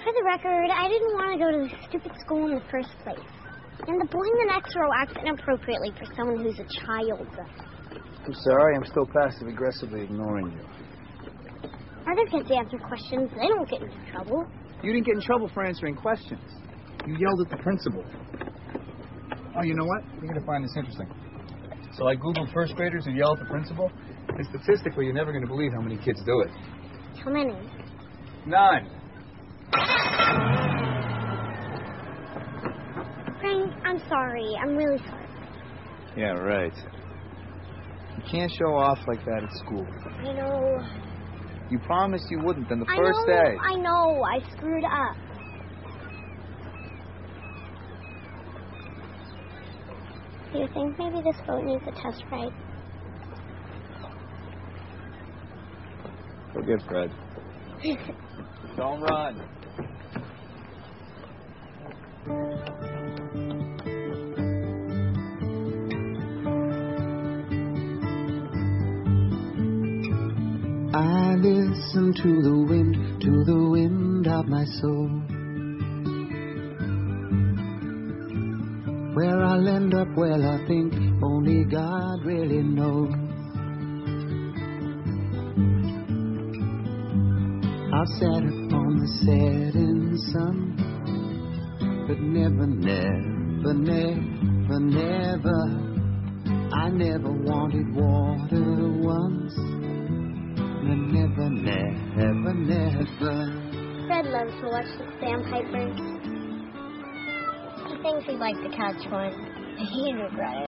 For the record, I didn't want to go to this stupid school in the first place. And the boy in the next row acts inappropriately for someone who's a child. I'm sorry, I'm still passive-aggressively ignoring you. Other kids answer questions. They don't get into trouble. You didn't get in trouble for answering questions. You yelled at the principal. Oh, you know what? You're going to find this interesting. So I Googled first graders who yell at the principal, and statistically, you're never going to believe how many kids do it. How many? None. Frank, I'm sorry. I'm really sorry. Yeah, right. You can't show off like that at school. I know. You promised you wouldn't on the first day. I know. I screwed up. Do you think maybe this boat needs a test ride? Go get Fred. Don't run. I listen to the wind of my soul. Where I'll end up, well, I think only God really knows. I've sat upon the setting sun, but never, I never wanted water once. Never. Fred loves to watch the sandpipers. He thinks he'd like to catch one. He'd regret it.